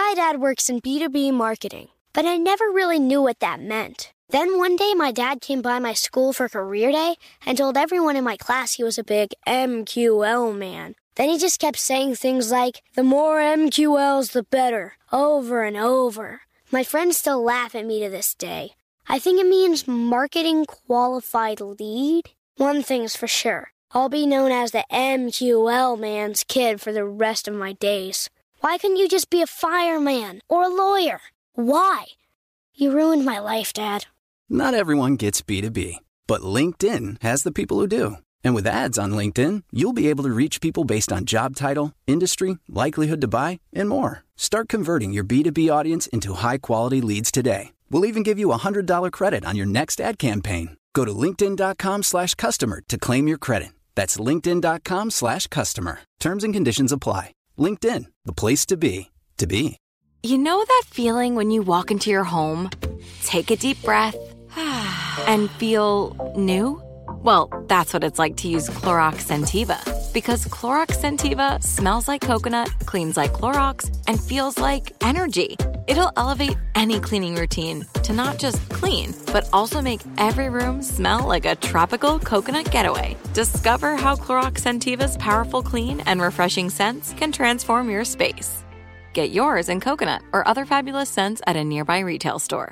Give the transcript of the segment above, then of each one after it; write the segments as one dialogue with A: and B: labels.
A: My dad works in B2B marketing, but I never really knew what that meant. Then one day my dad came by my school for career day and told everyone in my class he was a big MQL man. Then he just kept saying things like, the more MQLs, the better, over and over. My friends still laugh at me to this day. I think it means marketing qualified lead. One thing's for sure. I'll be known as the MQL man's kid for the rest of my days. Why couldn't you just be a fireman or a lawyer? Why? You ruined my life, Dad.
B: Not everyone gets B2B, but LinkedIn has the people who do. And with ads on LinkedIn, you'll be able to reach people based on job title, industry, likelihood to buy, and more. Start converting your B2B audience into high-quality leads today. We'll even give you a $100 credit on your next ad campaign. Go to linkedin.com/customer to claim your credit. That's linkedin.com/customer. Terms and conditions apply. LinkedIn, the place to be, to be.
C: You know that feeling when you walk into your home, take a deep breath, and feel new? Well, that's what it's like to use Clorox Scentiva. Because Clorox Scentiva smells like coconut, cleans like Clorox, and feels like energy. It'll elevate any cleaning routine to not just clean, but also make every room smell like a tropical coconut getaway. Discover how Clorox Scentiva's powerful clean and refreshing scents can transform your space. Get yours in coconut or other fabulous scents at a nearby retail store.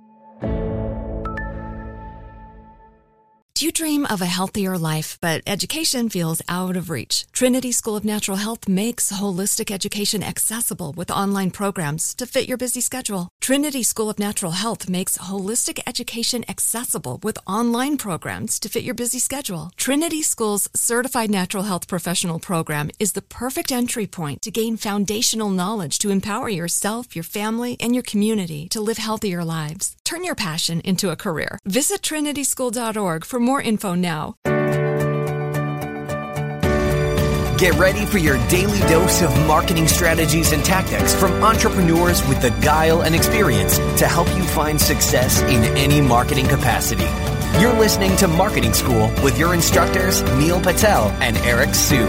D: Do you dream of a healthier life, but education feels out of reach? Trinity School of Natural Health makes holistic education accessible with online programs to fit your busy schedule. Trinity School of Natural Health makes holistic education accessible with online programs to fit your busy schedule. Trinity School's Certified Natural Health Professional Program is the perfect entry point to gain foundational knowledge to empower yourself, your family, and your community to live healthier lives. Turn your passion into a career. Visit trinityschool.org for more info now.
E: Get ready for your daily dose of marketing strategies and tactics from entrepreneurs with the guile and experience to help you find success in any marketing capacity. You're listening to Marketing School with your instructors, Neil Patel and Eric Siu.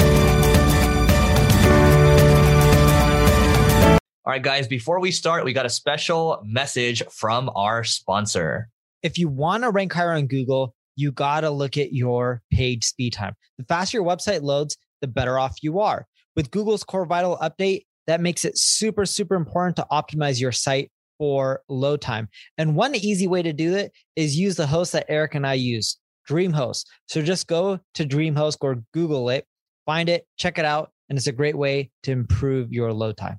F: All right, guys, before we start, we got a special message from our sponsor.
G: If you want to rank higher on Google, you got to look at your page speed time. The faster your website loads, the better off you are. With Google's Core Vital update, that makes it super, super important to optimize your site for load time. And one easy way to do it is use the host that Eric and I use, DreamHost. So just go to DreamHost or Google it, find it, check it out, and it's a great way to improve your load time.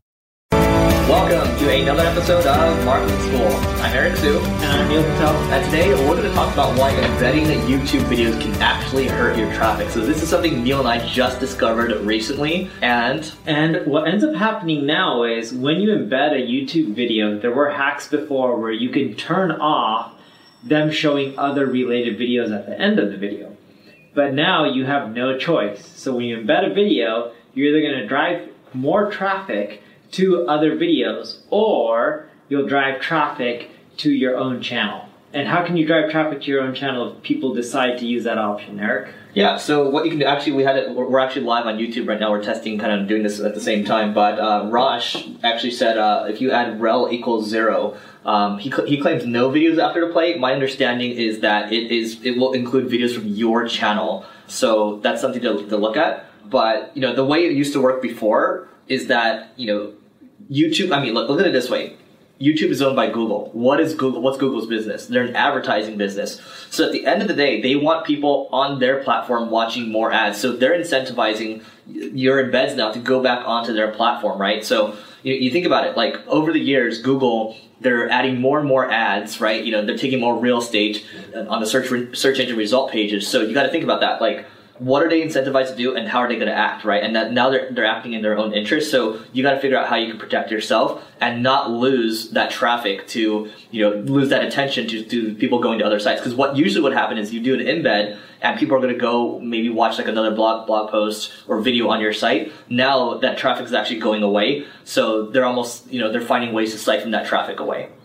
H: Welcome to another episode of Marketing School. I'm Eric Siu.
I: And I'm Neil Patel.
H: And today we're going to talk about why embedding YouTube videos can actually hurt your traffic. So this is something Neil and I just discovered recently. And
I: what ends up happening now is when you embed a YouTube video, there were hacks before where you can turn off them showing other related videos at the end of the video. But now you have no choice. So when you embed a video, you're either going to drive more traffic to other videos, or you'll drive traffic to your own channel. And how can you drive traffic to your own channel if people decide to use that option, Eric?
H: Yeah, so what you can do, actually, we're actually live on YouTube right now. We're testing, kind of doing this at the same time. But Raj actually said if you add rel equals 0, he claims no videos after the play. My understanding is that it will include videos from your channel. So that's something to look at. But the way it used to work before is that YouTube. I mean, look at it this way. YouTube is owned by Google. What is Google? What's Google's business? They're an advertising business. So at the end of the day, they want people on their platform watching more ads. So they're incentivizing your embeds now to go back onto their platform, right? So you think about it, like over the years, Google, they're adding more and more ads, right? They're taking more real estate on the search engine result pages. So you got to think about that, like, what are they incentivized to do and how are they going to act, right? And that now they're acting in their own interest. So you got to figure out how you can protect yourself and not lose that traffic to, lose that attention to people going to other sites. Because what would happen is you do an embed and people are going to go maybe watch like another blog post or video on your site. Now that traffic is actually going away. So they're almost, they're finding ways to siphon that traffic away.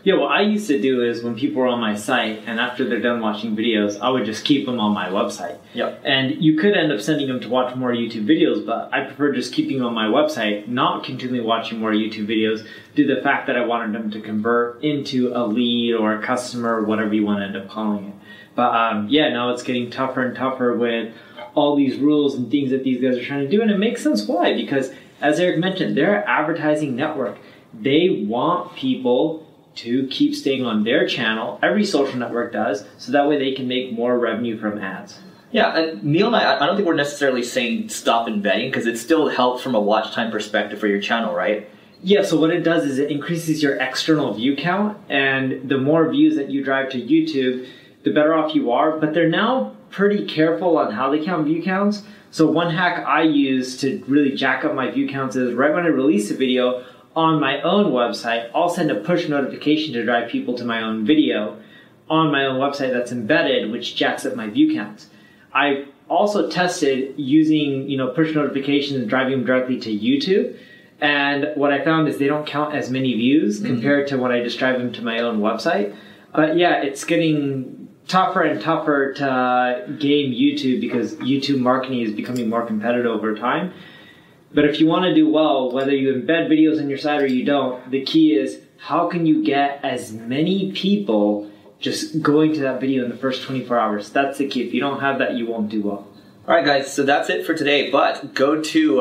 I: Yeah, what I used to do is when people were on my site and after they're done watching videos, I would just keep them on my website.
H: Yep.
I: And you could end up sending them to watch more YouTube videos, but I prefer just keeping them on my website, not continually watching more YouTube videos, due to the fact that I wanted them to convert into a lead or a customer or whatever you want to end up calling it. But now it's getting tougher and tougher with all these rules and things that these guys are trying to do. And it makes sense why, because as Eric mentioned, they're an advertising network. They want people to keep staying on their channel. Every social network does, so that way they can make more revenue from ads.
H: Yeah, and Neil and I don't think we're necessarily saying stop embedding, because it still helps from a watch time perspective for your channel, right?
I: Yeah, so what it does is it increases your external view count, and the more views that you drive to YouTube, the better off you are. But they're now pretty careful on how they count view counts. So one hack I use to really jack up my view counts is right when I release a video, on my own website, I'll send a push notification to drive people to my own video on my own website that's embedded, which jacks up my view counts. I've also tested using, push notifications and driving them directly to YouTube. And what I found is they don't count as many views compared to when I just drive them to my own website. But yeah, it's getting tougher and tougher to game YouTube because YouTube marketing is becoming more competitive over time. But if you want to do well, whether you embed videos on your site or you don't, the key is how can you get as many people just going to that video in the first 24 hours? That's the key. If you don't have that, you won't do well.
H: All right, guys, so that's it for today. But go to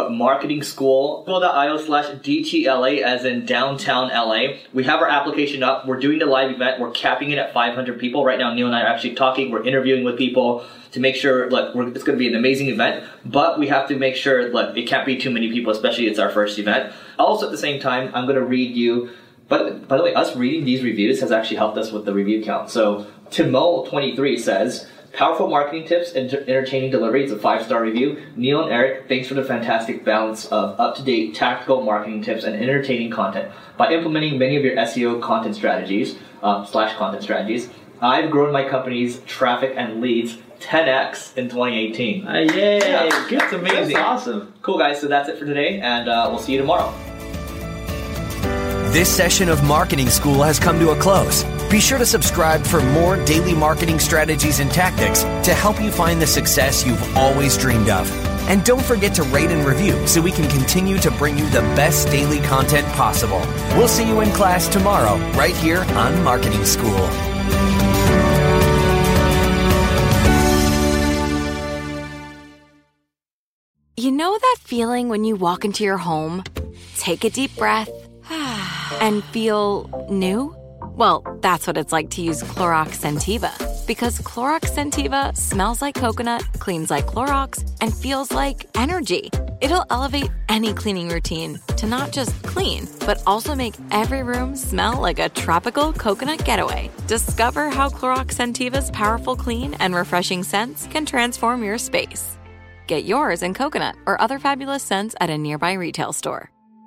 H: marketingschool.io/DTLA, as in downtown LA. We have our application up. We're doing the live event. We're capping it at 500 people. Right now, Neil and I are actually talking. We're interviewing with people to make sure, it's going to be an amazing event. But we have to make sure, it can't be too many people, especially it's our first event. Also, at the same time, I'm going to read you. But by the way, us reading these reviews has actually helped us with the review count. So Timo23 says, powerful marketing tips and entertaining delivery. It's a 5-star review. Neil and Eric, thanks for the fantastic balance of up-to-date tactical marketing tips and entertaining content. By implementing many of your SEO content strategies, /content strategies, I've grown my company's traffic and leads 10x in 2018.
I: Yay!
H: Yeah,
I: Good.
H: That's amazing.
I: That's awesome.
H: Cool, guys. So that's it for today, and we'll see you tomorrow.
E: This session of Marketing School has come to a close. Be sure to subscribe for more daily marketing strategies and tactics to help you find the success you've always dreamed of. And don't forget to rate and review so we can continue to bring you the best daily content possible. We'll see you in class tomorrow, right here on Marketing School.
C: You know that feeling when you walk into your home, take a deep breath, and feel new? Well, that's what it's like to use Clorox Scentiva. Because Clorox Scentiva smells like coconut, cleans like Clorox, and feels like energy. It'll elevate any cleaning routine to not just clean, but also make every room smell like a tropical coconut getaway. Discover how Clorox Scentiva's powerful clean and refreshing scents can transform your space. Get yours in coconut or other fabulous scents at a nearby retail store.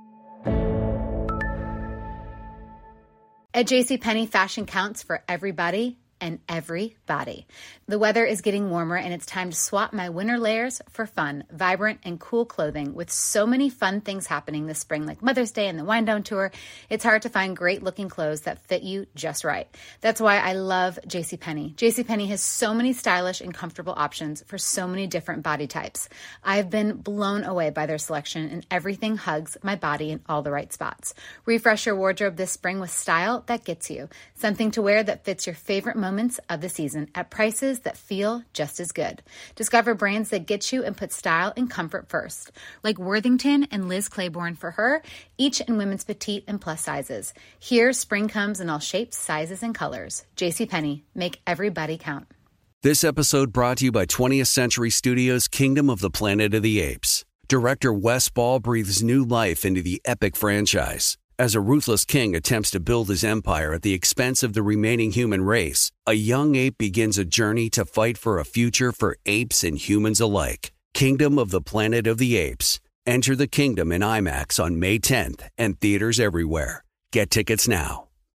J: At JCPenney, fashion counts for everybody and everybody. The weather is getting warmer and it's time to swap my winter layers for fun, vibrant, and cool clothing. With so many fun things happening this spring, like Mother's Day and the Wind Down Tour, it's hard to find great looking clothes that fit you just right. That's why I love JCPenney. JCPenney has so many stylish and comfortable options for so many different body types. I've been blown away by their selection, and everything hugs my body in all the right spots. Refresh your wardrobe this spring with style that gets you. Something to wear that fits your favorite moments of the season at prices that feel just as good. Discover brands that get you and put style and comfort first, like Worthington and Liz Claiborne for her, each in women's petite and plus sizes. Here, spring comes in all shapes, sizes, and colors. JCPenney, make everybody count.
K: This episode brought to you by 20th Century Studios' Kingdom of the Planet of the Apes. Director Wes Ball breathes new life into the epic franchise. As a ruthless king attempts to build his empire at the expense of the remaining human race, a young ape begins a journey to fight for a future for apes and humans alike. Kingdom of the Planet of the Apes. Enter the kingdom in IMAX on May 10th and theaters everywhere. Get tickets now.